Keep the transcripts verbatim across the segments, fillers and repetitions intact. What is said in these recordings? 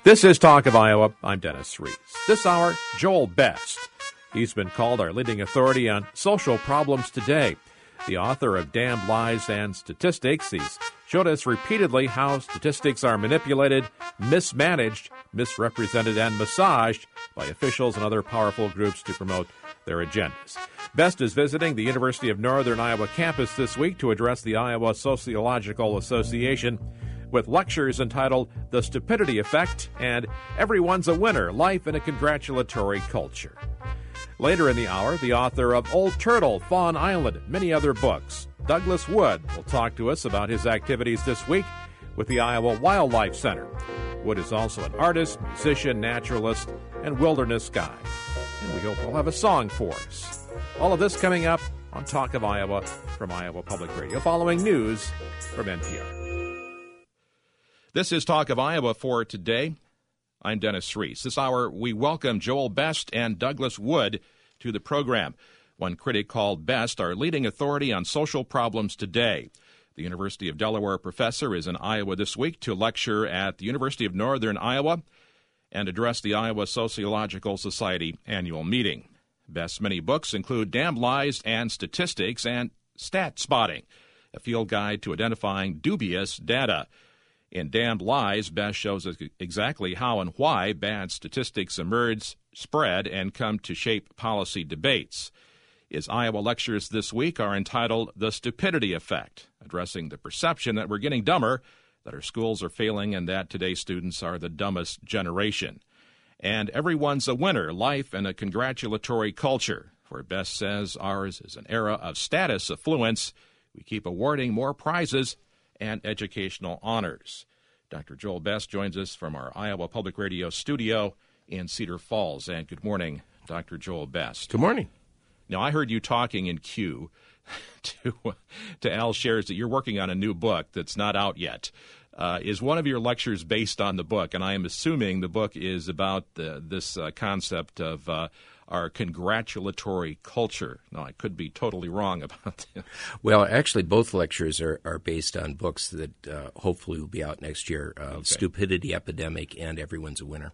This is Talk of Iowa. I'm Dennis Reese. This hour, Joel Best. He's been called our leading authority on social problems today. The author of Damned Lies and Statistics, he's showed us repeatedly how statistics are manipulated, mismanaged, misrepresented, and massaged by officials and other powerful groups to promote their agendas. Best is visiting the University of Northern Iowa campus this week to address the Iowa Sociological Association with lectures entitled The Stupidity Effect and Everyone's a Winner, Life in a Congratulatory Culture. Later in the hour, the author of Old Turtle, Fawn Island, and many other books, Douglas Wood, will talk to us about his activities this week with the Iowa Wildlife Center. Wood is also an artist, musician, naturalist, and wilderness guide. And we hope we'll have a song for us. All of this coming up on Talk of Iowa from Iowa Public Radio, following news from N P R. This is Talk of Iowa for today. I'm Dennis Reese. This hour, we welcome Joel Best and Douglas Wood to the program. One critic called Best our leading authority on social problems today. The University of Delaware professor is in Iowa this week to lecture at the University of Northern Iowa and address the Iowa Sociological Society annual meeting. Best's many books include Damned Lies and Statistics and Stat Spotting, a field guide to identifying dubious data. In Damned Lies, Best shows us exactly how and why bad statistics emerge, spread, and come to shape policy debates. His Iowa lectures this week are entitled The Stupidity Effect, addressing the perception that we're getting dumber, that our schools are failing, and that today's students are the dumbest generation. And Everyone's a Winner, Life in a Congratulatory Culture, where Best says ours is an era of status affluence. We keep awarding more prizes and educational honors. Doctor Joel Best joins us from our Iowa Public Radio studio in Cedar Falls. And good morning, Doctor Joel Best. Good morning. Now, I heard you talking in Q to, to Al Shares that you're working on a new book that's not out yet. Uh, is one of your lectures based on the book? And I am assuming the book is about the, this uh, concept of uh, our congratulatory culture. No, I could be totally wrong about that. Well, actually, both lectures are, are based on books that uh, hopefully will be out next year, uh, okay. Stupidity Epidemic and Everyone's a Winner.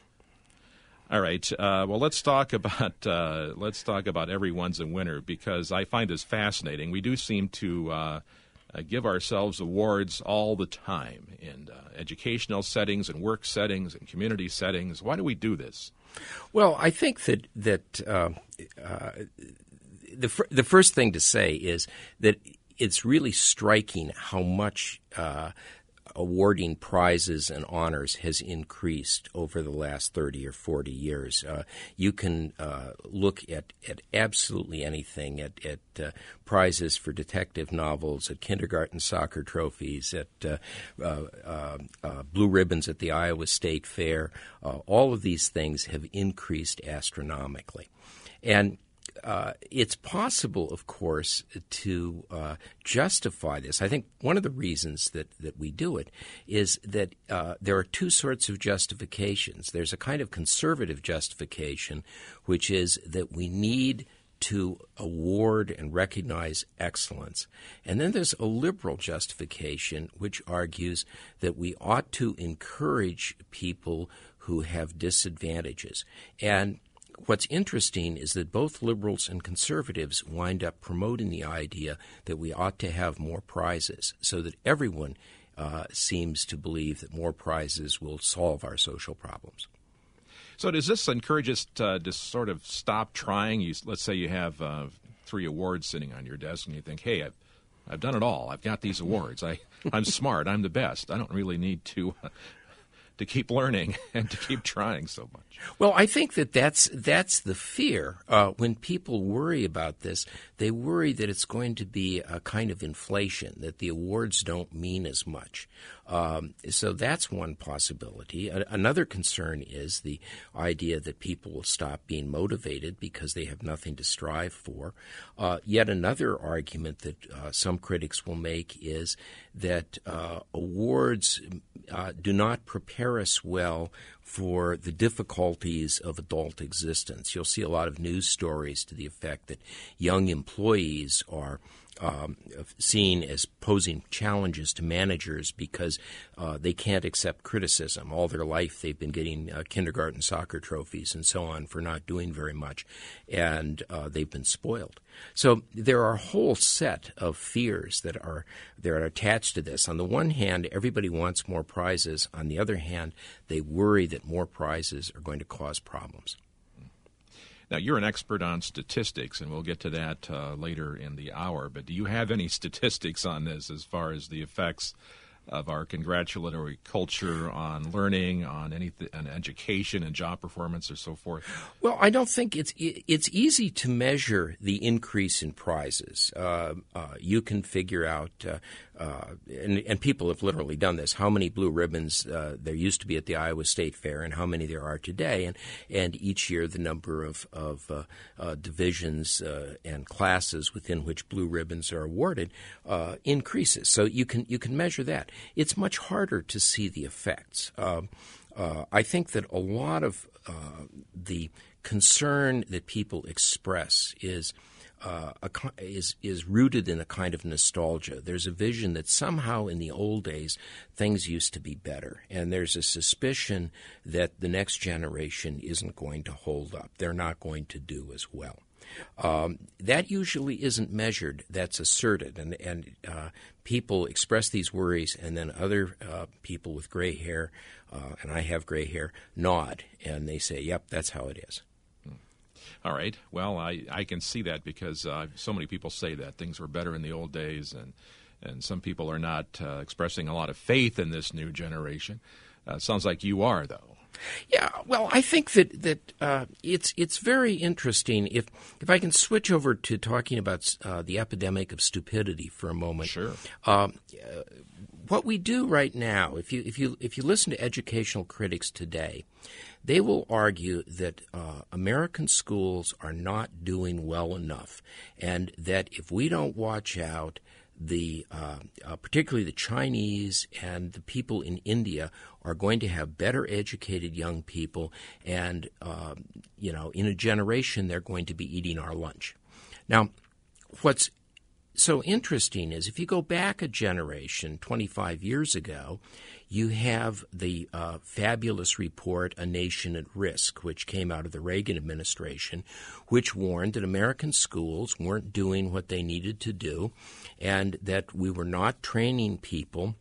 All right. Uh, well, let's talk about uh, let's talk about Everyone's a Winner, because I find this fascinating. We do seem to uh, uh, give ourselves awards all the time in uh, educational settings and work settings and community settings. Why do we do this? Well, I think that that uh, uh, the fir- the first thing to say is that it's really striking how much uh, awarding prizes and honors has increased over the last thirty or forty years. Uh, you can uh, look at, at absolutely anything, at, at uh, prizes for detective novels, at kindergarten soccer trophies, at uh, uh, uh, uh, blue ribbons at the Iowa State Fair. Uh, all of these things have increased astronomically. And Uh, it's possible, of course, to uh, justify this. I think one of the reasons that, that we do it is that uh, there are two sorts of justifications. There's a kind of conservative justification, which is that we need to award and recognize excellence. And then there's a liberal justification, which argues that we ought to encourage people who have disadvantages. And what's interesting is that both liberals and conservatives wind up promoting the idea that we ought to have more prizes, so that everyone uh, seems to believe that more prizes will solve our social problems. So does this encourage us to, to sort of stop trying? You, let's say you have uh, three awards sitting on your desk, and you think, hey, I've, I've done it all. I've got these awards. I, I'm smart. I'm the best. I don't really need to uh, to keep learning and to keep trying so much. Well, I think that that's, that's the fear. Uh, when people worry about this, they worry that it's going to be a kind of inflation, that the awards don't mean as much. Um, so that's one possibility. A- another concern is the idea that people will stop being motivated because they have nothing to strive for. Uh, yet another argument that uh, some critics will make is that uh, awards uh, do not prepare us well for the difficulties of adult existence. You'll see a lot of news stories to the effect that young employees are Um, seen as posing challenges to managers because uh, they can't accept criticism. All their life they've been getting uh, kindergarten soccer trophies and so on for not doing very much, and uh, they've been spoiled. So there are a whole set of fears that are that are attached to this. On the one hand, everybody wants more prizes. On the other hand, they worry that more prizes are going to cause problems. Now, you're an expert on statistics, and we'll get to that uh, later in the hour, but do you have any statistics on this as far as the effects of our congratulatory culture on learning, on anything, on education and job performance or so forth? Well, I don't think it's it's easy to measure the increase in prizes. Uh, uh, you can figure out, uh, uh, and, and people have literally done this, how many blue ribbons uh, there used to be at the Iowa State Fair and how many there are today. And, and each year the number of, of uh, uh, divisions uh, and classes within which blue ribbons are awarded uh, increases. So you can you can measure that. It's much harder to see the effects. Uh, uh, I think that a lot of uh, the concern that people express is uh, a, is is rooted in a kind of nostalgia. There's a vision that somehow in the old days things used to be better, and there's a suspicion that the next generation isn't going to hold up. They're not going to do as well. Um, that usually isn't measured. That's asserted, and and uh, people express these worries, and then other uh, people with gray hair, uh, and I have gray hair, nod, and they say, "Yep, that's how it is." All right. Well, I, I can see that because uh, so many people say that things were better in the old days, and and some people are not uh, expressing a lot of faith in this new generation. Uh, sounds like you are, though. Yeah, well, I think that that uh, it's it's very interesting. If if I can switch over to talking about uh, the epidemic of stupidity for a moment. Sure. Um, uh, what we do right now, if you if you if you listen to educational critics today, they will argue that uh, American schools are not doing well enough, and that if we don't watch out, the uh, uh, particularly the Chinese and the people in India are going to have better educated young people, and uh, you know, in a generation they're going to be eating our lunch. Now, what's so interesting is if you go back a generation, twenty-five years ago, you have the uh, fabulous report, A Nation at Risk, which came out of the Reagan administration, which warned that American schools weren't doing what they needed to do and that we were not training people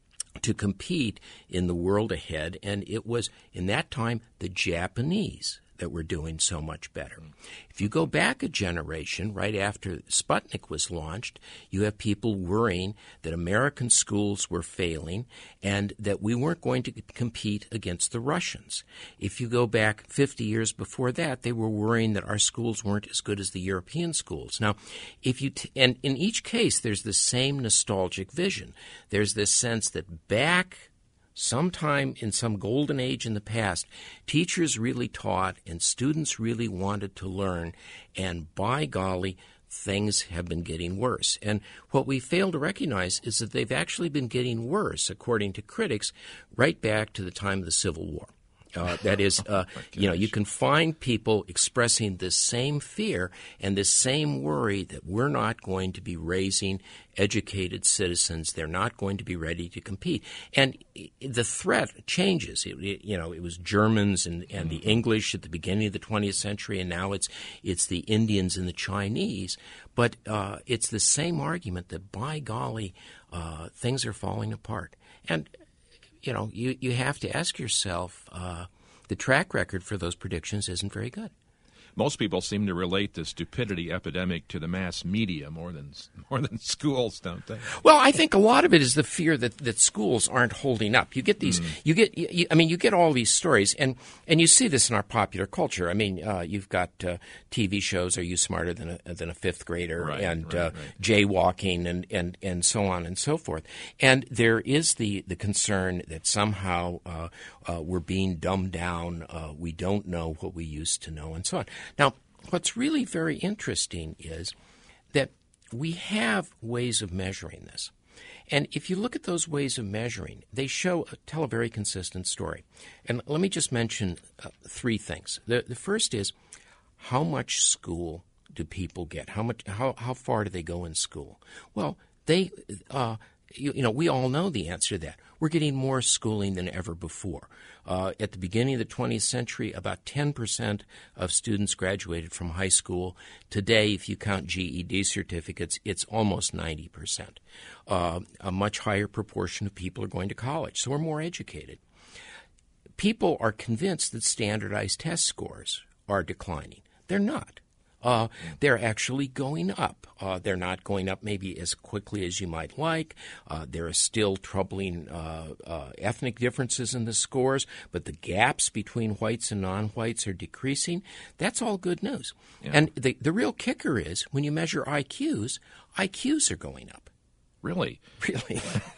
to compete in the world ahead. And it was, in that time, the Japanese that were doing so much better. If you go back a generation, right after Sputnik was launched, you have people worrying that American schools were failing and that we weren't going to compete against the Russians. If you go back fifty years before that, they were worrying that our schools weren't as good as the European schools. Now, if you t- and in each case, there's the same nostalgic vision. There's this sense that back sometime in some golden age in the past, teachers really taught and students really wanted to learn, and by golly, things have been getting worse. And what we fail to recognize is that they've actually been getting worse, according to critics, right back to the time of the Civil War. Uh, that is, uh, oh you know, you can find people expressing this same fear and this same worry that we're not going to be raising educated citizens. They're not going to be ready to compete. And the threat changes. It, it, you know, it was Germans and, and the English at the beginning of the twentieth century, and now it's it's the Indians and the Chinese. But uh, it's the same argument that, by golly, uh, things are falling apart. And You know, you, you have to ask yourself, uh, the track record for those predictions isn't very good. Most people seem to relate the stupidity epidemic to the mass media more than more than schools, don't they? Well, I think a lot of it is the fear that, that schools aren't holding up. You get these, mm. you get, you, I mean, you get all these stories, and, and you see this in our popular culture. I mean, uh, you've got uh, T V shows, Are You Smarter Than a, than a Fifth Grader, right, and right, uh, right. jaywalking, and, and, and so on and so forth. And there is the, the concern that somehow uh, uh, we're being dumbed down, uh, we don't know what we used to know, and so on. Now, what's really very interesting is that we have ways of measuring this. And if you look at those ways of measuring, they show tell a very consistent story. And let me just mention uh, three things. The, the first is, how much school do people get? How much? How how far do they go in school? Well, they. Uh, You, you know, we all know the answer to that. We're getting more schooling than ever before. Uh, at the beginning of the twentieth century, about ten percent of students graduated from high school. Today, if you count G E D certificates, it's almost ninety percent. Uh, a much higher proportion of people are going to college, so we're more educated. People are convinced that standardized test scores are declining. They're not. Uh, they're actually going up. Uh, they're not going up maybe as quickly as you might like. Uh, there are still troubling uh, uh, ethnic differences in the scores, but the gaps between whites and non-whites are decreasing. That's all good news. Yeah. And the, the real kicker is when you measure I Qs, I Qs are going up. Really? Really.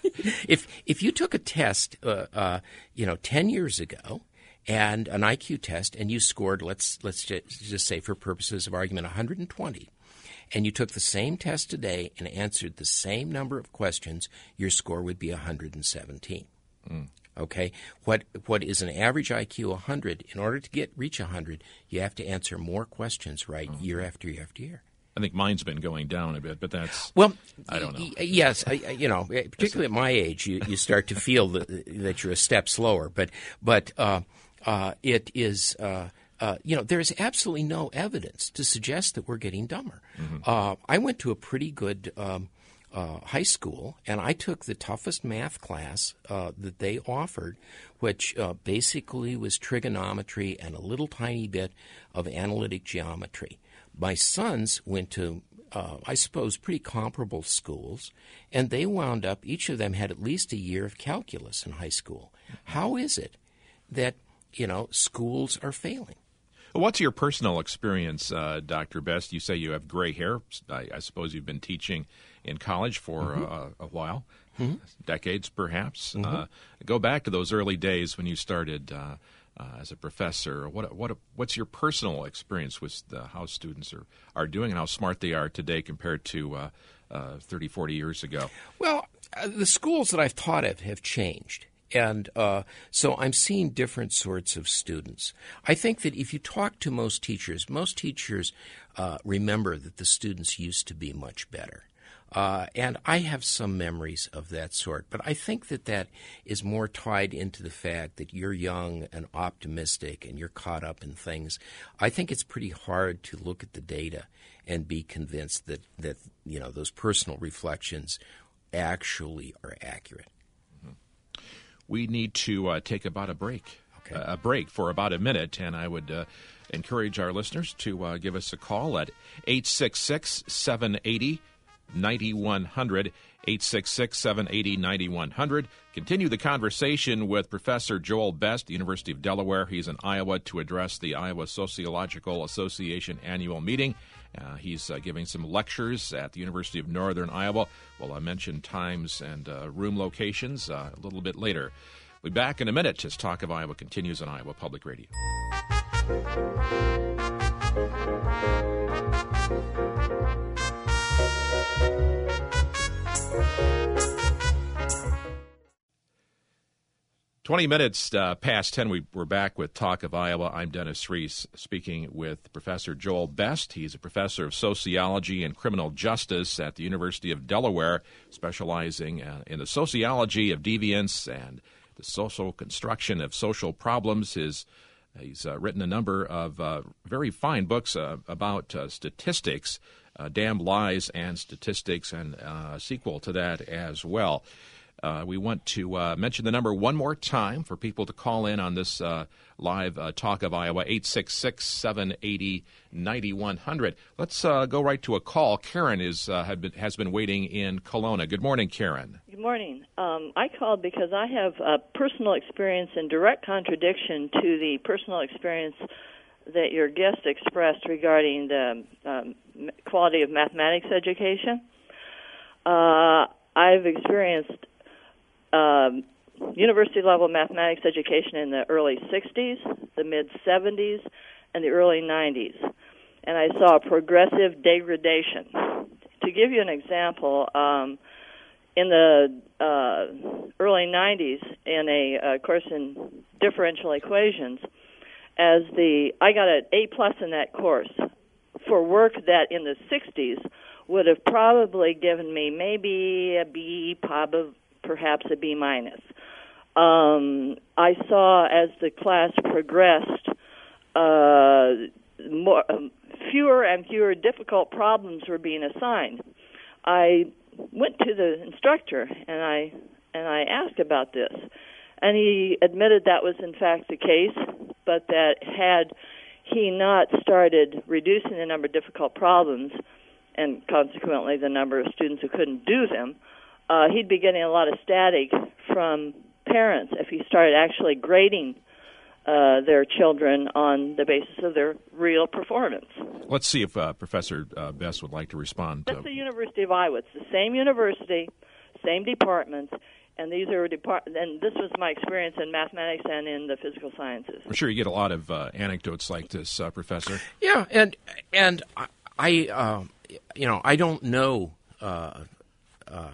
if if you took a test, uh, uh, you know, ten years ago, and an I Q test, and you scored, let's let's just say for purposes of argument, one hundred twenty, and you took the same test today and answered the same number of questions, your score would be one hundred seventeen. Mm. Okay? What what is an average I Q one hundred? In order to get reach one hundred, you have to answer more questions right oh. year after year after year. I think mine's been going down a bit, but that's, well, I don't know. Y- yes, I, you know, particularly at my age, you, you start to feel that, that you're a step slower. But, but uh, uh, it is, uh, uh, you know, there is absolutely no evidence to suggest that we're getting dumber. Mm-hmm. Uh, I went to a pretty good um, uh, high school, and I took the toughest math class uh, that they offered, which uh, basically was trigonometry and a little tiny bit of analytic geometry. My sons went to, uh, I suppose, pretty comparable schools, and they wound up, each of them had at least a year of calculus in high school. How is it that, you know, schools are failing? What's your personal experience, uh, Doctor Best? You say you have gray hair. I, I suppose you've been teaching in college for mm-hmm. uh, a while, mm-hmm. decades perhaps. Mm-hmm. Uh, go back to those early days when you started uh, uh, as a professor. What what what's your personal experience with the, how students are, are doing and how smart they are today compared to uh, uh, thirty, forty years ago? Well, uh, the schools that I've taught at have changed. And uh, so I'm seeing different sorts of students. I think that if you talk to most teachers, most teachers uh, remember that the students used to be much better. Uh, and I have some memories of that sort. But I think that that is more tied into the fact that you're young and optimistic and you're caught up in things. I think it's pretty hard to look at the data and be convinced that, that you know, those personal reflections actually are accurate. We need to uh, take about a break, okay. uh, a break for about a minute, and I would uh, encourage our listeners to uh, give us a call at eight six six, seven eight zero, nine one zero zero, eight six six, seven eight zero, nine one zero zero. Continue the conversation with Professor Joel Best, University of Delaware. He's in Iowa to address the Iowa Sociological Association annual meeting. Uh, he's uh, giving some lectures at the University of Northern Iowa. Well, I mentioned times and uh, room locations uh, a little bit later. We'll be back in a minute as Talk of Iowa continues on Iowa Public Radio. Twenty minutes uh, past ten, we, we're back with Talk of Iowa. I'm Dennis Reese, speaking with Professor Joel Best. He's a professor of sociology and criminal justice at the University of Delaware, specializing uh, in the sociology of deviance and the social construction of social problems. His, he's uh, written a number of uh, very fine books uh, about uh, statistics, uh, Damned Lies and Statistics, and uh, a sequel to that as well. Uh, we want to uh, mention the number one more time for people to call in on this uh, live uh, Talk of Iowa, eight six six, seven eight zero, nine one zero zero. Let's uh, go right to a call. Karen is uh, had been, has been waiting in Kelowna. Good morning, Karen. Good morning. Um, I called because I have a personal experience in direct contradiction to the personal experience that your guest expressed regarding the um, quality of mathematics education. Uh, I've experienced Um, university-level mathematics education in the early sixties, the mid-seventies, and the early nineties. And I saw progressive degradation. To give you an example, um, in the uh, early nineties in a uh, course in differential equations. As the I got an A plus in that course for work that in the sixties would have probably given me maybe a B, perhaps a B minus. Um, I saw as the class progressed, uh, more, um, fewer and fewer difficult problems were being assigned. I went to the instructor and I and I asked about this, and he admitted that was in fact the case, but that had he not started reducing the number of difficult problems and consequently the number of students who couldn't do them, uh, he'd be getting a lot of static from parents if he started actually grading uh, their children on the basis of their real performance. Let's see if uh, Professor uh, Best would like to respond. That's to... the University of Iowa. It's the same university, same departments, and these are depart- and this was my experience in mathematics and in the physical sciences. I'm sure you get a lot of uh, anecdotes like this, uh, Professor. Yeah, and and I, uh, you know, I don't know, uh, uh,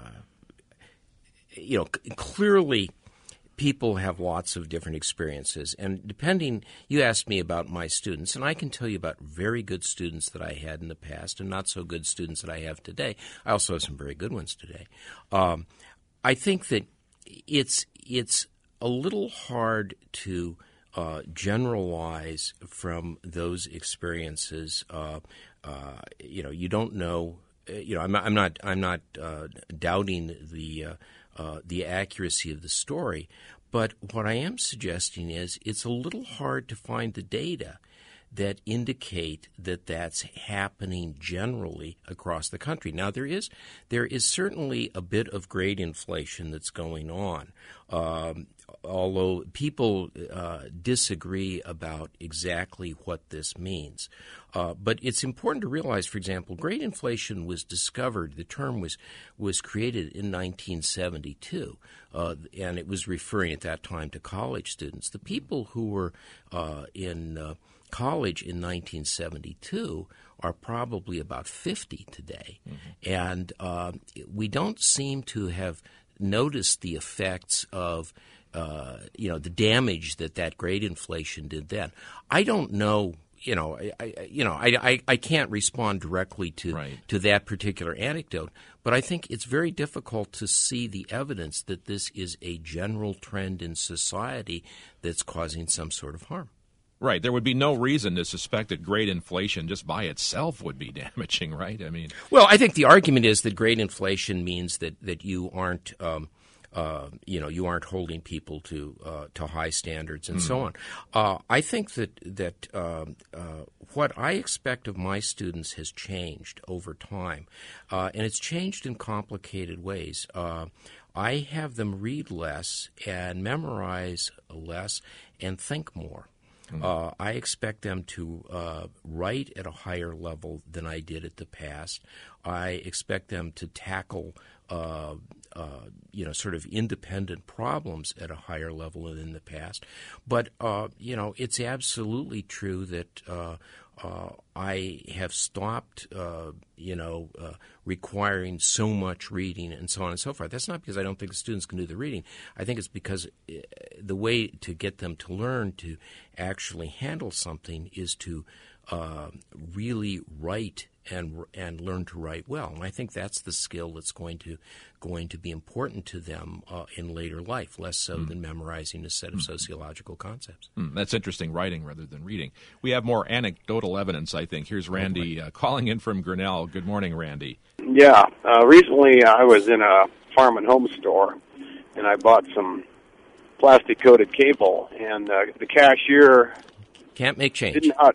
you know, c- clearly. People have lots of different experiences, and depending, you asked me about my students, and I can tell you about very good students that I had in the past and not so good students that I have today. I also have some very good ones today. Um, I think that it's it's a little hard to uh, generalize from those experiences. Uh, uh, you know, you don't know. You know, I'm not. I'm not. I'm not uh, doubting the. Uh, Uh, the accuracy of the story. But what I am suggesting is it's a little hard to find the data that indicate that that's happening generally across the country. Now, there is there is certainly a bit of grade inflation that's going on, um, although people uh, disagree about exactly what this means. Uh, but it's important to realize, for example, grade inflation was discovered, the term was, was created in nineteen seventy-two, uh, and it was referring at that time to college students. The people who were uh, in uh, college in nineteen seventy-two are probably about fifty today, mm-hmm. and uh, we don't seem to have noticed the effects of uh, you know the damage that that grade inflation did then. I don't know. You know, I, I you know, I, I, I can't respond directly to right. to that particular anecdote, but I think it's very difficult to see the evidence that this is a general trend in society that's causing some sort of harm. Right. There would be no reason to suspect that grade inflation just by itself would be damaging, right? I mean, well, I think the argument is that grade inflation means that that you aren't. Um, Uh, you know, you aren't holding people to uh, to high standards and mm. so on. Uh, I think that that um, uh, what I expect of my students has changed over time, uh, and it's changed in complicated ways. Uh, I have them read less and memorize less and think more. Mm. Uh, I expect them to uh, write at a higher level than I did at the past. I expect them to tackle Uh, uh, you know, sort of independent problems at a higher level than in the past. But, uh, you know, it's absolutely true that uh, uh, I have stopped, uh, you know, uh, requiring so much reading and so on and so forth. That's not because I don't think the students can do the reading. I think it's because the way to get them to learn to actually handle something is to uh, really write and and learn to write well. And I think that's the skill that's going to going to be important to them uh, in later life, less so mm. than memorizing a set of mm. sociological concepts. Mm, that's interesting, writing rather than reading. We have more anecdotal evidence, I think. Here's Randy uh, calling in from Grinnell. Good morning, Randy. Yeah. Uh, recently I was in a farm and home store, and I bought some plastic-coated cable, and uh, the cashier... Can't make change. Didn't know how...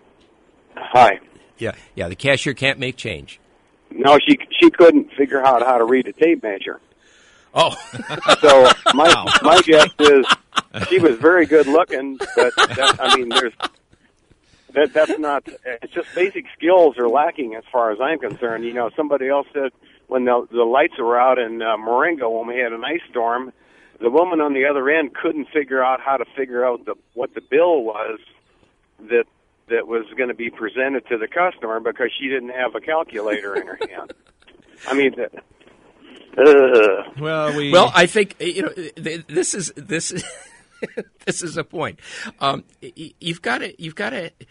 Hi. Yeah, yeah. The cashier can't make change. No, she she couldn't figure out how to read a tape measure. Oh, so my wow. my guess is she was very good looking, but that, I mean, there's that that's not. It's just basic skills are lacking as far as I'm concerned. You know, somebody else said when the the lights were out in uh, Marengo when we had an ice storm, the woman on the other end couldn't figure out how to figure out the what the bill was that. that was going to be presented to the customer because she didn't have a calculator in her hand. I mean, Ugh. Well, we Well, I think you know th- this is this is this is a point. Um, y- you've got to you've got to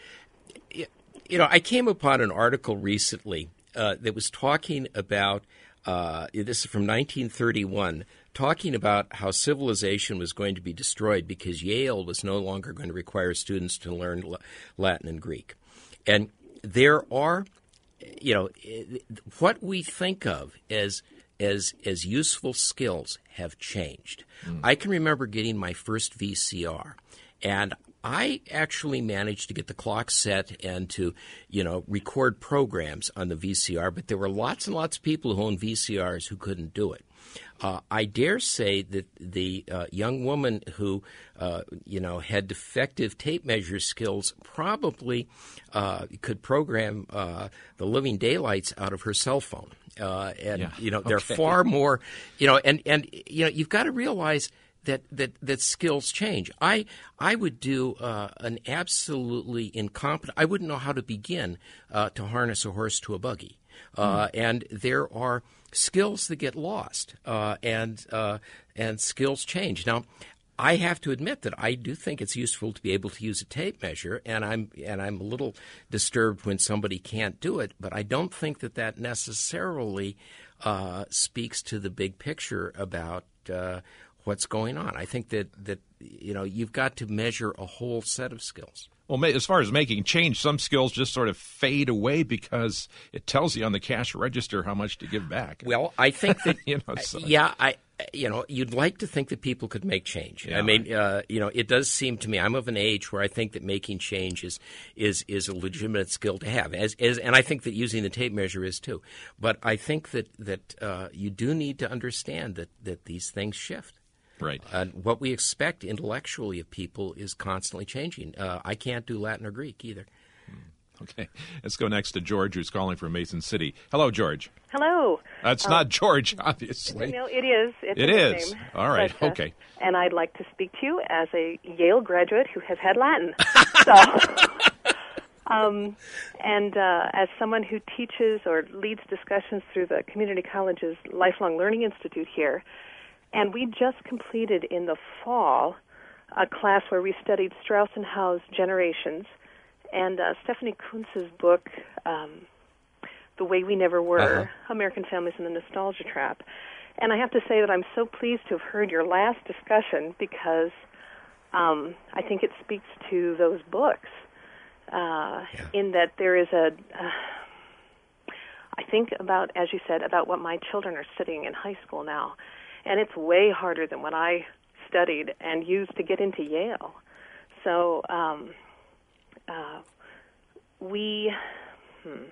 you know. I came upon an article recently uh, that was talking about uh, this is from nineteen thirty-one, talking about how civilization was going to be destroyed because Yale was no longer going to require students to learn Latin and Greek, and there are, you know, what we think of as as as useful skills have changed. Mm. I can remember getting my first V C R, and I actually managed to get the clock set and to, you know, record programs on the V C R, but there were lots and lots of people who owned V C Rs who couldn't do it. Uh, I dare say that the uh, young woman who, uh, you know, had defective tape measure skills probably uh, could program uh, the living daylights out of her cell phone. Uh, and, yeah. you know, they're okay. far more, you know, and, and, you know, you've got to realize that, that, that skills change. I I would do uh, an absolutely incompetent – I wouldn't know how to begin uh, to harness a horse to a buggy. Uh, mm. And there are skills that get lost, uh, and uh, and skills change. Now, I have to admit that I do think it's useful to be able to use a tape measure, and I'm and I'm a little disturbed when somebody can't do it. But I don't think that that necessarily uh, speaks to the big picture about uh, what's going on. I think that that you know you've got to measure a whole set of skills. Well, as far as making change, some skills just sort of fade away because it tells you on the cash register how much to give back. Well, I think that, you know, so. yeah, I, you know, you'd like to think that people could make change. Yeah, I mean, uh, you know, it does seem to me, I'm of an age where I think that making change is is, is a legitimate skill to have, as, as and I think that using the tape measure is too. But I think that that uh, you do need to understand that that these things shift. Right. And what we expect intellectually of people is constantly changing. Uh, I can't do Latin or Greek either. Okay. Let's go next to George, who's calling from Mason City. Hello, George. Hello. That's um, not George, obviously. No, it is. It's it a is. Name. All right. But, uh, okay. And I'd like to speak to you as a Yale graduate who has had Latin. so, um, and uh, as someone who teaches or leads discussions through the community college's Lifelong Learning Institute here, and we just completed in the fall a class where we studied Strauss and Howe's Generations, and uh, Stephanie Kuntz's book, um, The Way We Never Were, uh-huh. American Families in the Nostalgia Trap. And I have to say that I'm so pleased to have heard your last discussion because um, I think it speaks to those books uh, yeah. in that there is a... Uh, I think about, as you said, about what my children are studying in high school now. And it's way harder than what I studied and used to get into Yale. So um, uh, we... Hmm.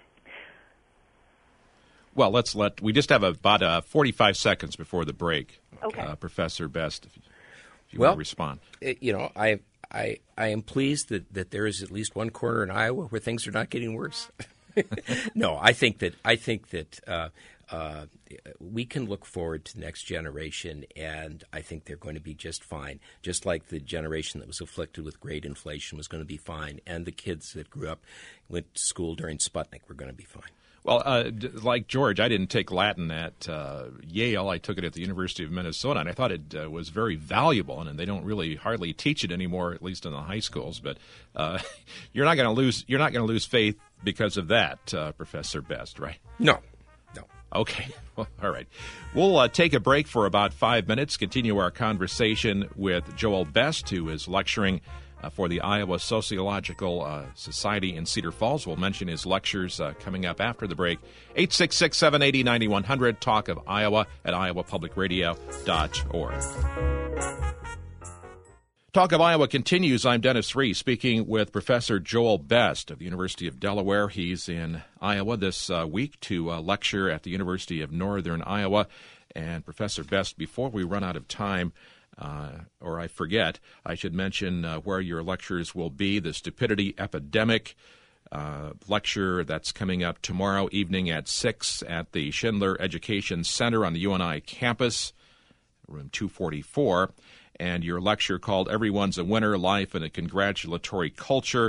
Well, let's let... We just have about uh, forty-five seconds before the break. Okay. Uh, Professor Best, if you, if you well, want to respond. It, you know, I, I, I am pleased that, that there is at least one corner in Iowa where things are not getting worse. No, I think that I think that uh, uh, we can look forward to the next generation, and I think they're going to be just fine. Just like the generation that was afflicted with great inflation was going to be fine, and the kids that grew up, went to school during Sputnik were going to be fine. Well, uh, d- like George, I didn't take Latin at uh, Yale. I took it at the University of Minnesota, and I thought it uh, was very valuable. And, and they don't really hardly teach it anymore, at least in the high schools. But uh, you're not going to lose. You're not going to lose faith because of that, uh, Professor Best, right? No, no. Okay. Well, all right. We'll uh, take a break for about five minutes. Continue our conversation with Joel Best, who is lecturing Uh, for the Iowa Sociological uh, Society in Cedar Falls. We'll mention his lectures uh, coming up after the break. eight six six, seven eight zero, nine one hundred. Talk of Iowa at iowa public radio dot org. Talk of Iowa continues. I'm Dennis Reese, speaking with Professor Joel Best of the University of Delaware. He's in Iowa this uh, week to uh, lecture at the University of Northern Iowa. And Professor Best, before we run out of time, Uh, or I forget, I should mention uh, where your lectures will be. The Stupidity Epidemic uh, lecture that's coming up tomorrow evening at six at the Schindler Education Center on the U N I campus, room two forty-four. And your lecture called Everyone's a Winner, Life in a Congratulatory Culture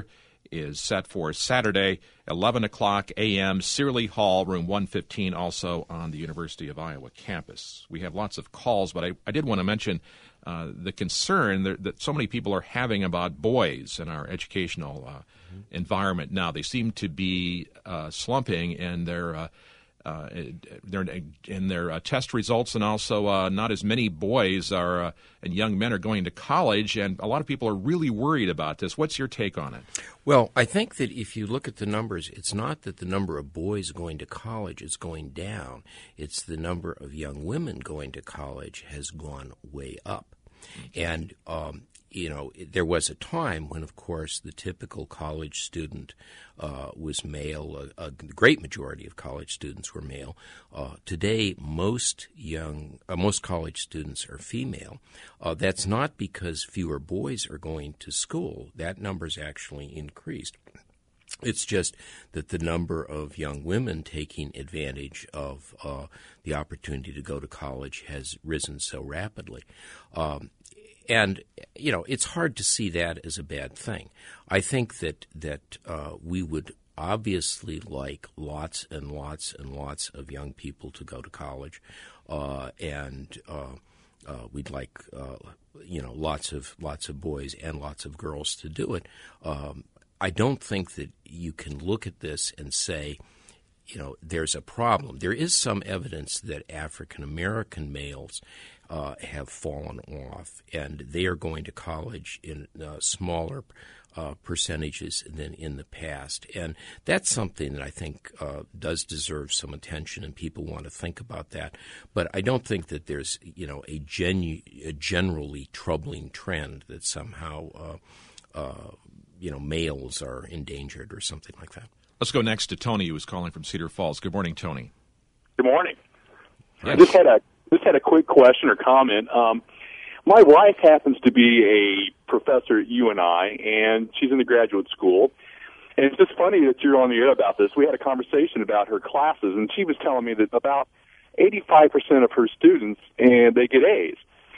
is set for Saturday, eleven o'clock a.m., Searley Hall, room one fifteen, also on the University of Iowa campus. We have lots of calls, but I, I did want to mention uh, the concern that, that so many people are having about boys in our educational uh, mm-hmm. environment now. They seem to be uh, slumping in their uh, uh, their, in their uh, test results, and also uh, not as many boys are uh, and young men are going to college, and a lot of people are really worried about this. What's your take on it? Well, I think that if you look at the numbers, it's not that the number of boys going to college is going down. It's the number of young women going to college has gone way up. And, um, you know, there was a time when, of course, the typical college student uh, was male. A, a great majority of college students were male. Uh, today, most young, uh, most college students are female. Uh, that's not because fewer boys are going to school. That number's actually increased. It's just that the number of young women taking advantage of uh, the opportunity to go to college has risen so rapidly. Um, and, you know, it's hard to see that as a bad thing. I think that, that uh, we would obviously like lots and lots and lots of young people to go to college, uh, and uh, uh, we'd like, uh, you know, lots of lots of boys and lots of girls to do it. Um, I don't think that you can look at this and say, you know, there's a problem. There is some evidence that African American males uh, have fallen off, and they are going to college in uh, smaller uh, percentages than in the past. And that's something that I think uh, does deserve some attention, and people want to think about that. But I don't think that there's, you know, a, genu- a generally troubling trend that somehow uh, uh, you know, males are endangered or something like that. Let's go next to Tony, who is calling from Cedar Falls. Good morning, Tony. Good morning. Yes. I just had a just had a quick question or comment. Um, my wife happens to be a professor at U N I, and she's in the graduate school. And it's just funny that you're on the air about this. We had a conversation about her classes, and she was telling me that about eighty-five percent of her students, and they get A's.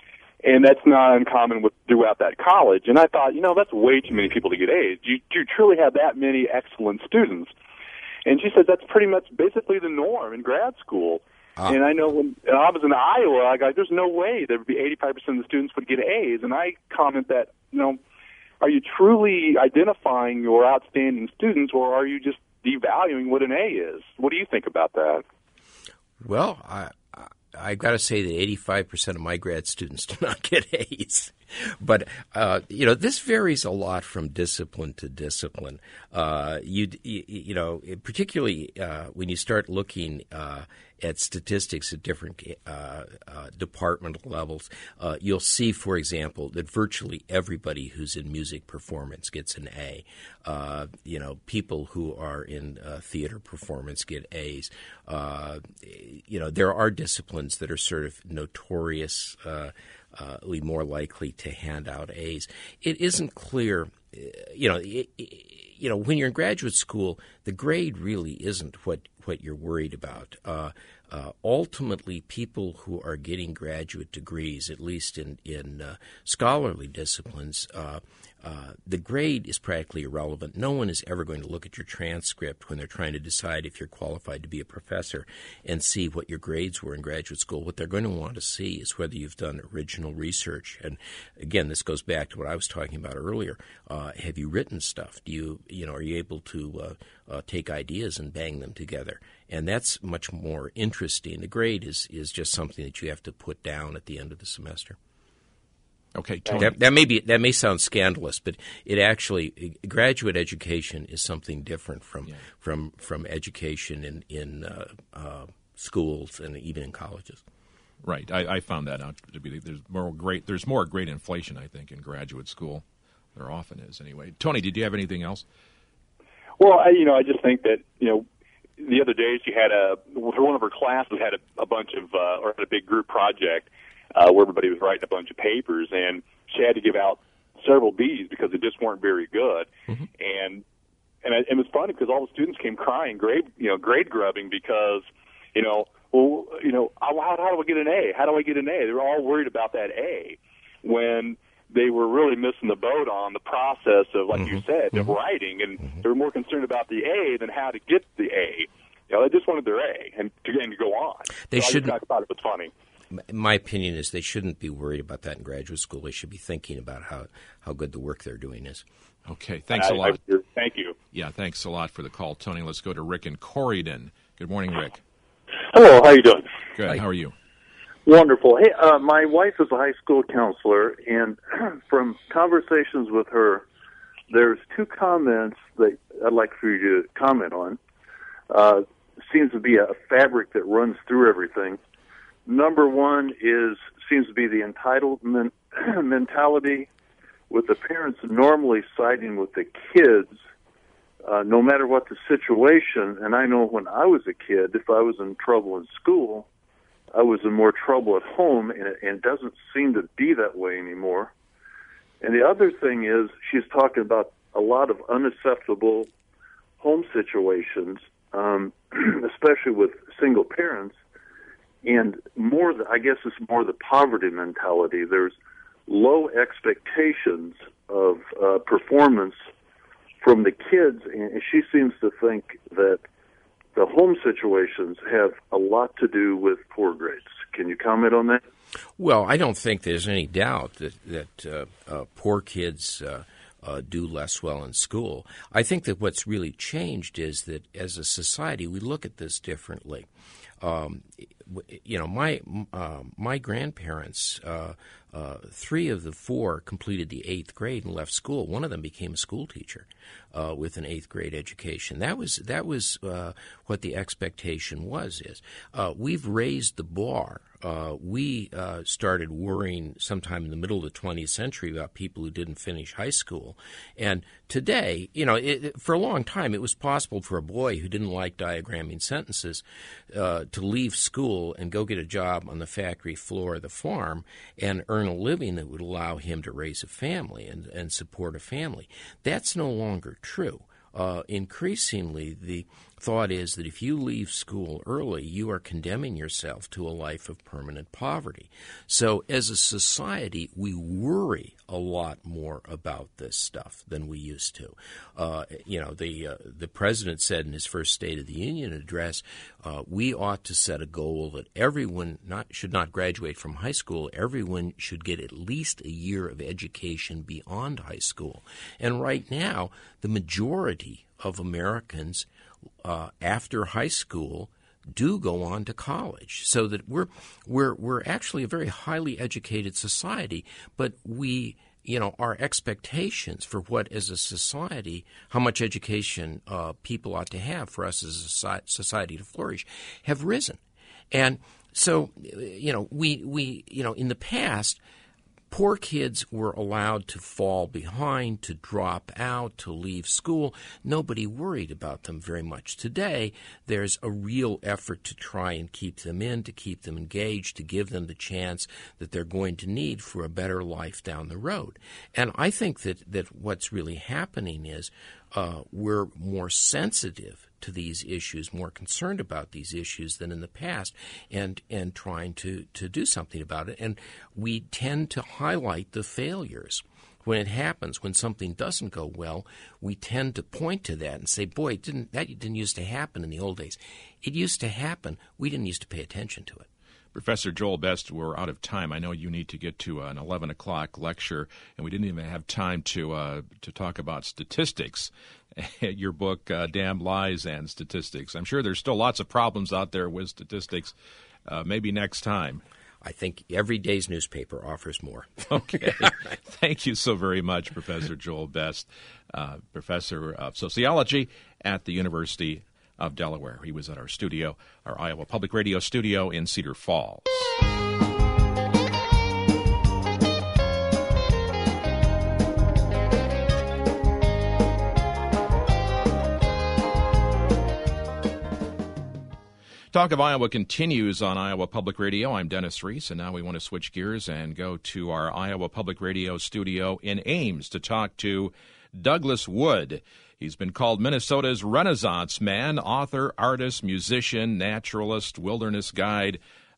And that's not uncommon with throughout that college. And I thought, you know, that's way too many people to get A's. Do you, do you truly have that many excellent students? And she said that's pretty much basically the norm in grad school. Ah. And I know when and I was in Iowa, I go, there's no way there would be eighty-five percent of the students would get A's. And I comment that, you know, are you truly identifying your outstanding students, or are you just devaluing what an A is? What do you think about that? Well, I... I've got to say that eighty-five percent of my grad students do not get A's. But, uh, you know, this varies a lot from discipline to discipline. Uh, you, you, you know, particularly uh, when you start looking uh, at statistics at different uh, uh, departmental levels, uh, you'll see, for example, that virtually everybody who's in music performance gets an A. Uh, you know, people who are in uh, theater performance get A's. Uh, you know, there are disciplines that are sort of notorious uh, Uh, more likely to hand out A's. It isn't clear, you know. It, it, you know, when you're in graduate school, the grade really isn't what, what you're worried about. Uh, uh, ultimately, people who are getting graduate degrees, at least in in uh, scholarly disciplines, uh, uh, the grade is practically irrelevant. No one is ever going to look at your transcript when they're trying to decide if you're qualified to be a professor and see what your grades were in graduate school. What they're going to want to see is whether you've done original research. And again, this goes back to what I was talking about earlier. Uh, have you written stuff? Do you, you know, are you able to uh, uh, take ideas and bang them together? And that's much more interesting. The grade is, is just something that you have to put down at the end of the semester. Okay, Tony. That, that may be that may sound scandalous, but it actually graduate education is something different from yeah. from from education in in uh, uh, schools and even in colleges. Right, I, I found that out to be there's more great there's more great inflation, I think, in graduate school. There often is, anyway. Tony, did you have anything else? Well, I, you know, I just think that you know. The other day, she had a one of her classes had a, a bunch of uh, or had a big group project uh, where everybody was writing a bunch of papers, and she had to give out several B's because they just weren't very good. Mm-hmm. And and it, it was funny because all the students came crying, grade you know grade grubbing because you know well you know how, how do I get an A? How do I get an A? They were all worried about that A when they were really missing the boat on the process of, like mm-hmm. you said, of mm-hmm. writing, and mm-hmm. they were more concerned about the A than how to get the A. You know, they just wanted their A and to, and to go on. They so shouldn't. I just thought it was funny. My opinion is they shouldn't be worried about that in graduate school. They should be thinking about how, how good the work they're doing is. Okay, thanks I, a lot. I, thank you. Yeah, thanks a lot for the call, Tony. Let's go to Rick in Corydon. Good morning, Rick. Hello, how you doing? Good. Hi. How are you? Wonderful. Hey, uh, my wife is a high school counselor, and from conversations with her, there's two comments that I'd like for you to comment on. Uh, seems to be a fabric that runs through everything. Number one is seems to be the entitlement mentality, with the parents normally siding with the kids, uh, no matter what the situation. And I know when I was a kid, if I was in trouble in school, I was in more trouble at home, and it, and it doesn't seem to be that way anymore. And the other thing is she's talking about a lot of unacceptable home situations, um, especially with single parents, and more, the, I guess it's more the poverty mentality. There's low expectations of uh, performance from the kids, and she seems to think that the home situations have a lot to do with poor grades. Can you comment on that? Well, I don't think there's any doubt that, that uh, uh, poor kids uh, uh, do less well in school. I think that what's really changed is that as a society, we look at this differently. Um, you know, my uh, my grandparents, uh, uh, three of the four completed the eighth grade and left school. One of them became a school teacher uh, with an eighth grade education. That was that was uh, what the expectation was. Is uh, we've raised the bar. Uh, we uh, started worrying sometime in the middle of the twentieth century about people who didn't finish high school. And today, you know, it, for a long time, it was possible for a boy who didn't like diagramming sentences uh, to leave school and go get a job on the factory floor of the farm and earn a living that would allow him to raise a family and, and support a family. That's no longer true. Uh, increasingly, the thought is that if you leave school early, you are condemning yourself to a life of permanent poverty. So as a society, we worry a lot more about this stuff than we used to. Uh, you know, the uh, the president said in his first State of the Union address, uh, we ought to set a goal that everyone not should not graduate from high school. Everyone should get at least a year of education beyond high school. And right now, the majority of Americans uh, after high school do go on to college, so that we're we're we're actually a very highly educated society, but we you know our expectations for what as a society, how much education uh, people ought to have for us as a society to flourish, have risen. And so you know we we you know in the past, poor kids were allowed to fall behind, to drop out, to leave school. Nobody worried about them very much. Today, there's a real effort to try and keep them in, to keep them engaged, to give them the chance that they're going to need for a better life down the road. And I think that, that what's really happening is uh, we're more sensitive to these issues, more concerned about these issues than in the past, and and trying to, to do something about it. And we tend to highlight the failures. When it happens, when something doesn't go well, we tend to point to that and say, boy, didn't that didn't used to happen in the old days. It used to happen. We didn't used to pay attention to it. Professor Joel Best, we're out of time. I know you need to get to an eleven o'clock lecture, and we didn't even have time to uh, to talk about statistics. Your book, uh, Damned Lies and Statistics. I'm sure there's still lots of problems out there with statistics. Uh, maybe next time. I think every day's newspaper offers more. Okay. Thank you so very much, Professor Joel Best, uh, Professor of Sociology at the University of Delaware. He was at our studio, our Iowa Public Radio studio in Cedar Falls. Talk of Iowa continues on Iowa Public Radio. I'm Dennis Reese, and now we want to switch gears and go to our Iowa Public Radio studio in Ames to talk to Douglas Wood. He's been called Minnesota's Renaissance man, author, artist, musician, naturalist, wilderness guide.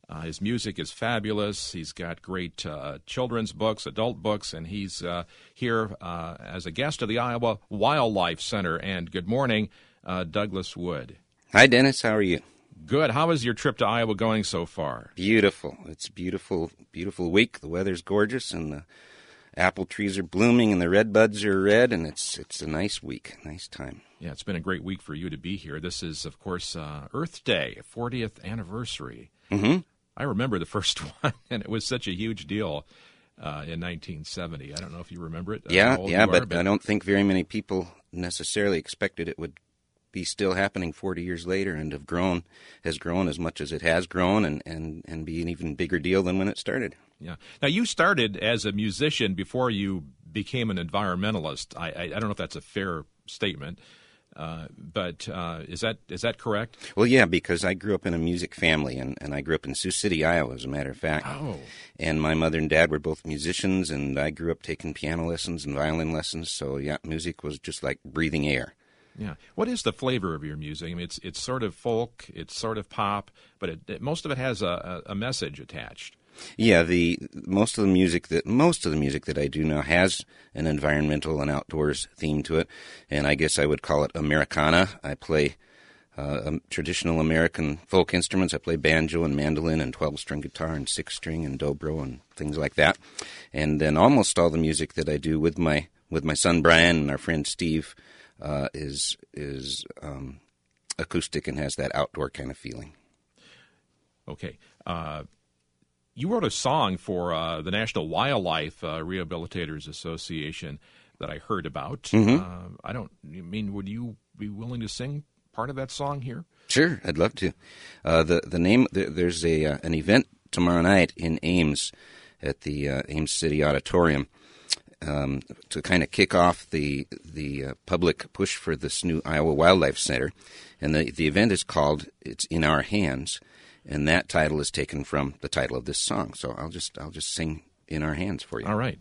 Uh, his music is fabulous. He's got great uh, children's books, adult books, and he's uh, here uh, as a guest of the Iowa Wildlife Center. And good morning, uh, Douglas Wood. Hi, Dennis. How are you? Good. How is your trip to Iowa going so far? Beautiful. It's a beautiful, beautiful week. The weather's gorgeous, and the apple trees are blooming, and the red buds are red, and it's it's a nice week, nice time. Yeah, it's been a great week for you to be here. This is, of course, uh, Earth Day, fortieth anniversary. Mm-hmm. I remember the first one, and it was such a huge deal uh, in nineteen seventy. I don't know if you remember it. Yeah, uh, yeah, are, but, but I don't think very many people necessarily expected it would be still happening forty years later, and have grown, has grown as much as it has grown, and, and, and be an even bigger deal than when it started. Yeah. Now, you started as a musician before you became an environmentalist. I, I, I don't know if that's a fair statement. Uh, but uh, is that is that correct? Well, yeah, because I grew up in a music family, and, and I grew up in Sioux City, Iowa, as a matter of fact. Oh. And my mother and dad were both musicians, and I grew up taking piano lessons and violin lessons, so yeah, music was just like breathing air. Yeah. What is the flavor of your music? I mean, it's it's sort of folk, it's sort of pop, but it, it, most of it has a, a, a message attached. Yeah, the most of the music that most of the music that I do now has an environmental and outdoors theme to it, and I guess I would call it Americana. I play uh, um, traditional American folk instruments. I play banjo and mandolin and twelve-string guitar and six-string and dobro and things like that. And then almost all the music that I do with my with my son Brian and our friend Steve uh, is is um, acoustic and has that outdoor kind of feeling. Okay. Uh You wrote a song for uh, the National Wildlife uh, Rehabilitators Association that I heard about. Mm-hmm. Uh, I don't I mean, would you be willing to sing part of that song here? Sure, I'd love to. Uh, the the name the, there's a uh, an event tomorrow night in Ames at the uh, Ames City Auditorium um, to kind of kick off the the uh, public push for this new Iowa Wildlife Center, and the the event is called "It's in Our Hands." And that title is taken from the title of this song. So I'll just I'll just sing "In Our Hands" for you. All right.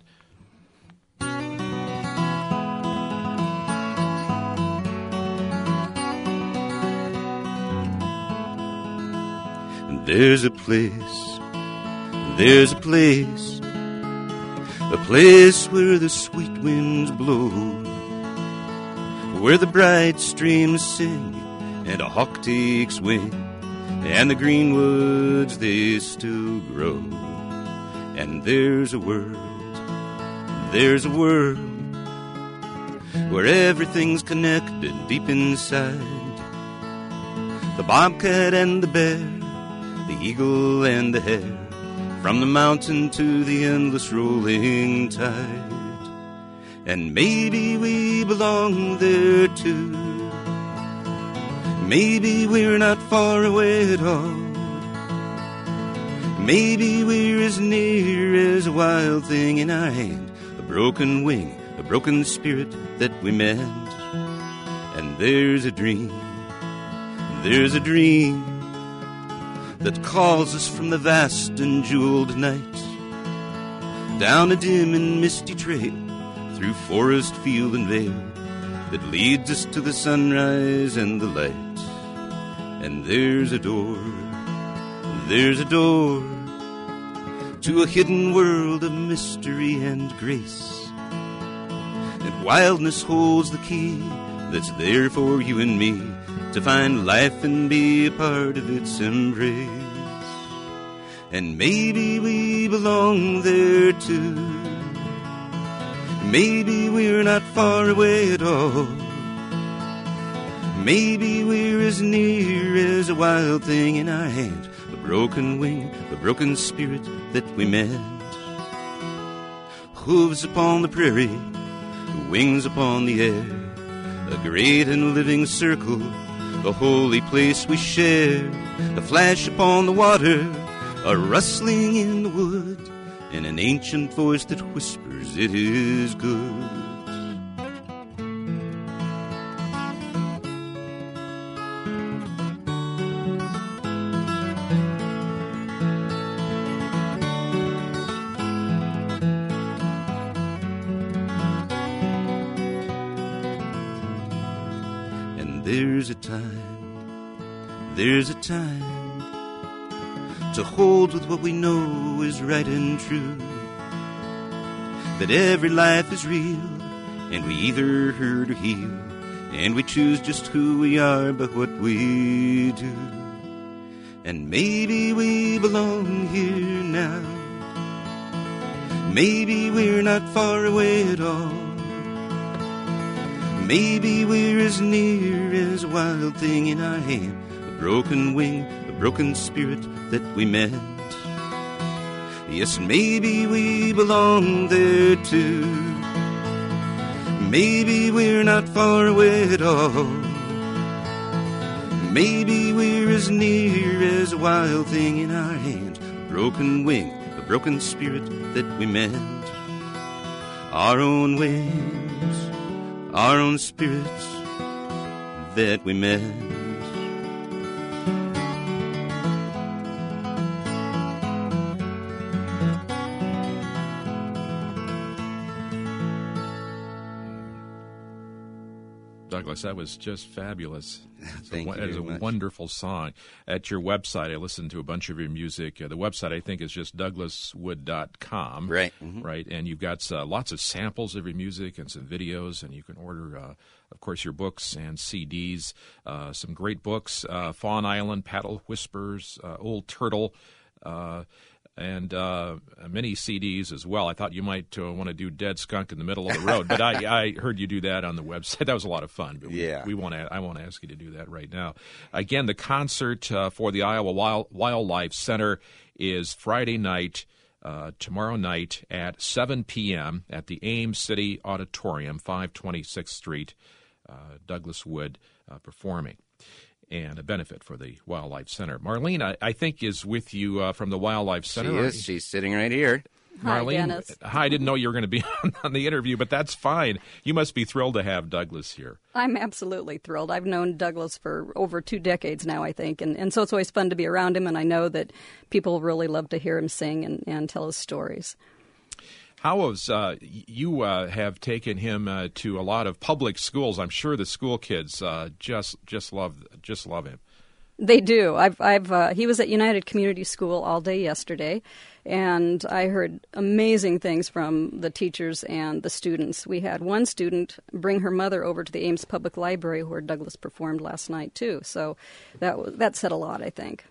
There's a place, there's a place, a place where the sweet winds blow, where the bright streams sing and a hawk takes wing, and the greenwoods, they still grow. And there's a world, there's a world where everything's connected deep inside. The bobcat and the bear, the eagle and the hare, from the mountain to the endless rolling tide. And maybe we belong there too. Maybe we're not far away at all. Maybe we're as near as a wild thing in our hand, a broken wing, a broken spirit that we mend. And there's a dream, there's a dream that calls us from the vast and jeweled night, down a dim and misty trail, through forest, field, and vale, that leads us to the sunrise and the light. And there's a door, there's a door to a hidden world of mystery and grace. And wildness holds the key that's there for you and me to find life and be a part of its embrace. And maybe we belong there too. Maybe we're not far away at all. Maybe we're as near as a wild thing in our hands, a broken wing, a broken spirit that we mend. Hooves upon the prairie, wings upon the air, a great and living circle, a holy place we share. A flash upon the water, a rustling in the wood, and an ancient voice that whispers it is good. There's a time, there's a time to hold with what we know is right and true. That every life is real, and we either hurt or heal, and we choose just who we are by what we do. And maybe we belong here now. Maybe we're not far away at all. Maybe we're as near as a wild thing in our hand, a broken wing, a broken spirit that we met. Yes, maybe we belong there too. Maybe we're not far away at all. Maybe we're as near as a wild thing in our hands, a broken wing, a broken spirit that we met. Our own wings, our own spirits that we met. Douglas, that was just fabulous. Thank a, you It is a very much. wonderful song. At your website, I listened to a bunch of your music. Uh, the website, I think, is just douglas wood dot com. Right. Mhm. Right. And you've got uh, lots of samples of your music and some videos, and you can order, uh, of course, your books and C Ds. Uh, some great books, uh, Fawn Island, Paddle Whispers, uh, Old Turtle, uh, and uh, many C Ds as well. I thought you might uh, want to do Dead Skunk in the Middle of the Road, but I, I heard you do that on the website. That was a lot of fun. But we, Yeah. we won't. I won't ask you to do that right now. Again, the concert uh, for the Iowa Wild, Wildlife Center is Friday night, uh, tomorrow night at seven p.m. at the Ames City Auditorium, five twenty-sixth Street, uh, Douglas Wood, uh, performing. And a benefit for the Wildlife Center. Marlene, I, I think, is with you uh, from the Wildlife Center. She is. She's sitting right here. Hi, Marlene, Dennis. hi, I didn't know you were going to be on, on the interview, but that's fine. You must be thrilled to have Douglas here. I'm absolutely thrilled. I've known Douglas for over two decades now, I think, and, and so it's always fun to be around him, and I know that people really love to hear him sing and, and tell his stories. How has uh, you uh, have taken him uh, to a lot of public schools? I'm sure the school kids uh, just just love just love him. They do. I've, I've. Uh, he was at United Community School all day yesterday, and I heard amazing things from the teachers and the students. We had one student bring her mother over to the Ames Public Library, where Douglas performed last night too. So that was, that said a lot, I think.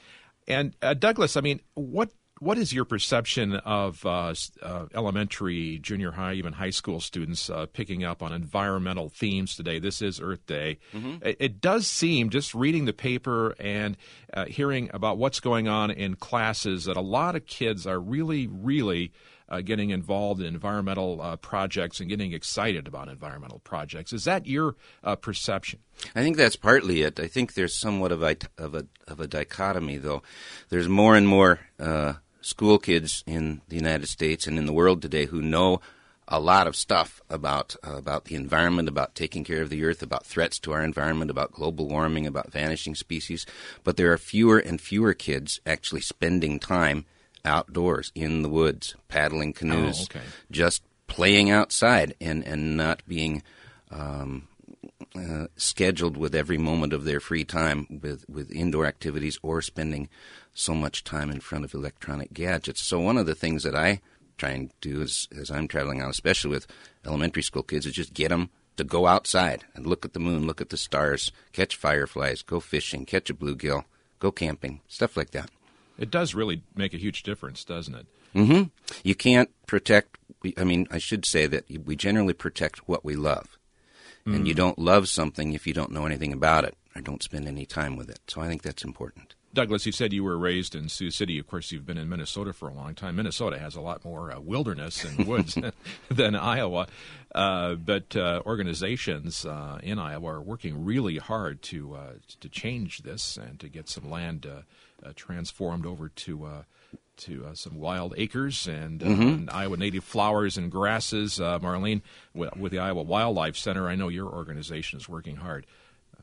And uh, Douglas, I mean, what what is your perception of uh, uh, elementary, junior high, even high school students uh, picking up on environmental themes today? This is Earth Day. Mm-hmm. It, it does seem, just reading the paper and uh, hearing about what's going on in classes, that a lot of kids are really, really uh, getting involved in environmental uh, projects and getting excited about environmental projects. Is that your uh, perception? I think that's partly it. I think there's somewhat of a of a of a dichotomy, though. There's more and more uh, school kids in the United States and in the world today who know a lot of stuff about uh, about the environment, about taking care of the earth, about threats to our environment, about global warming, about vanishing species. But there are fewer and fewer kids actually spending time outdoors in the woods, paddling canoes, oh, okay. just playing outside and and not being Um, Uh, scheduled with every moment of their free time with, with indoor activities or spending so much time in front of electronic gadgets. So one of the things that I try and do is, as I'm traveling out, especially with elementary school kids, is just get them to go outside and look at the moon, look at the stars, catch fireflies, go fishing, catch a bluegill, go camping, stuff like that. It does really make a huge difference, doesn't it? Mm-hmm. You can't protect, I mean, I should say that we generally protect what we love. And you don't love something if you don't know anything about it or don't spend any time with it. So I think that's important. Douglas, you said you were raised in Sioux City. Of course, you've been in Minnesota for a long time. Minnesota has a lot more uh, wilderness and woods than Iowa. Uh, but uh, organizations uh, in Iowa are working really hard to uh, to change this and to get some land uh, uh, transformed over to uh, to uh, some wild acres and, uh, Mm-hmm. and Iowa native flowers and grasses. Uh, Marlene, with, with the Iowa Wildlife Center, I know your organization is working hard.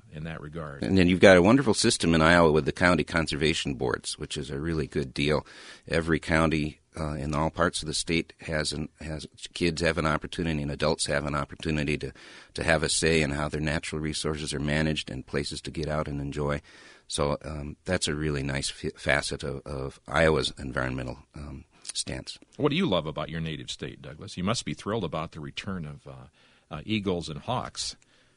in that regard. And then you've got a wonderful system in Iowa with the county conservation boards, which is a really good deal. Every county uh, in all parts of the state has an, has kids have an opportunity and adults have an opportunity to, to have a say in how their natural resources are managed and places to get out and enjoy. So um, that's a really nice f- facet of, of Iowa's environmental um, stance. What do you love about your native state, Douglas? You must be thrilled about the return of uh, uh, eagles and hawks.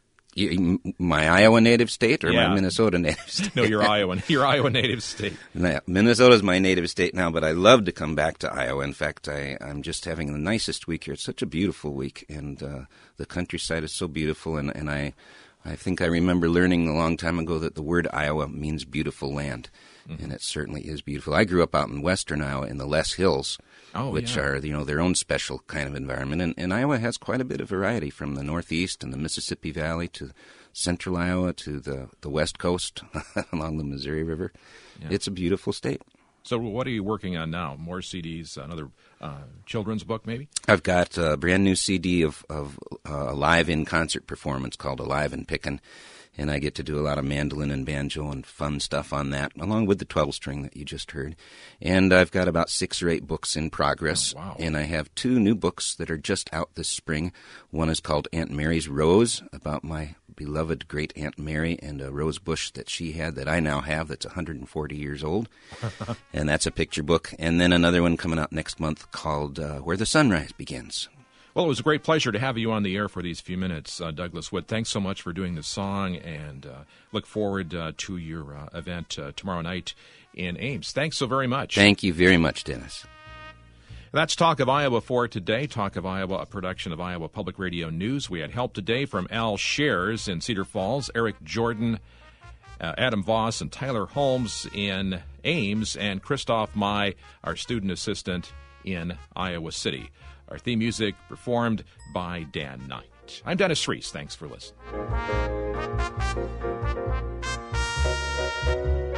You, my Iowa native state or yeah. my Minnesota native state? No, your Iowa, your Iowa native state. Minnesota's my native state now, but I love to come back to Iowa. In fact, I, I'm just having the nicest week here. It's such a beautiful week, and uh, the countryside is so beautiful, and, and I, I think I remember learning a long time ago that the word Iowa means beautiful land, mm-hmm. and it certainly is beautiful. I grew up out in western Iowa in the Les Hills, oh, which yeah. are, you know, their own special kind of environment. And, and Iowa has quite a bit of variety from the Northeast and the Mississippi Valley to central Iowa to the, the West Coast along the Missouri River. Yeah. It's a beautiful state. So what are you working on now? More C Ds, another uh, children's book maybe? I've got a brand new C D of, of uh, a live in-concert performance called Alive and Pickin'. And I get to do a lot of mandolin and banjo and fun stuff on that, along with the twelve-string that you just heard. And I've got about six or eight books in progress. Oh, wow. And I have two new books that are just out this spring. One is called Aunt Mary's Rose, about my beloved great Aunt Mary and a rose bush that she had that I now have that's one hundred forty years old. And that's a picture book. And then another one coming out next month called uh, Where the Sunrise Begins. Well, it was a great pleasure to have you on the air for these few minutes, uh, Douglas Wood. Thanks so much for doing the song, and uh, look forward uh, to your uh, event uh, tomorrow night in Ames. Thanks so very much. Thank you very much, Dennis. That's Talk of Iowa for today. Talk of Iowa, a production of Iowa Public Radio News. We had help today from Al Shares in Cedar Falls, Eric Jordan, uh, Adam Voss, and Tyler Holmes in Ames, and Christoph Mai, our student assistant in Iowa City. Our theme music performed by Dan Knight. I'm Dennis Reese. Thanks for listening.